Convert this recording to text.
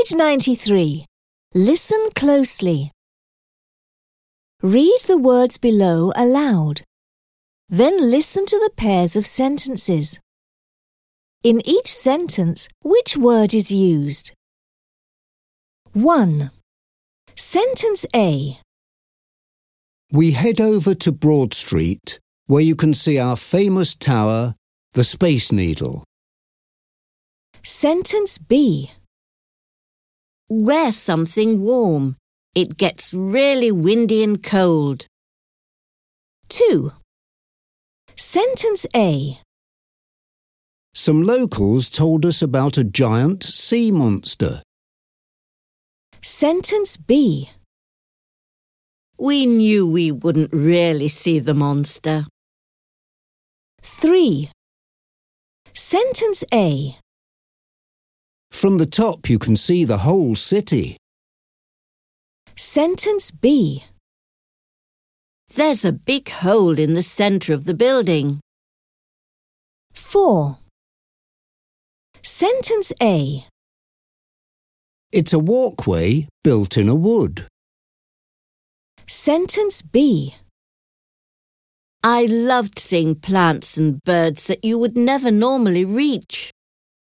Page 93. Listen closely. Read the words below aloud. Then listen to the pairs of sentences. In each sentence, which word is used? 1. Sentence A. We head over to Broad Street, where you can see our famous tower, the Space Needle. Sentence B. Wear something warm. It gets really windy and cold. 2. Sentence A. Some locals told us about a giant sea monster. Sentence B. We knew we wouldn't really see the monster. 3. Sentence A. From the top you can see the whole city. Sentence B. There's a big hole in the centre of the building. 4. Sentence A. It's a walkway built in a wood. Sentence B. I loved seeing plants and birds that you would never normally reach.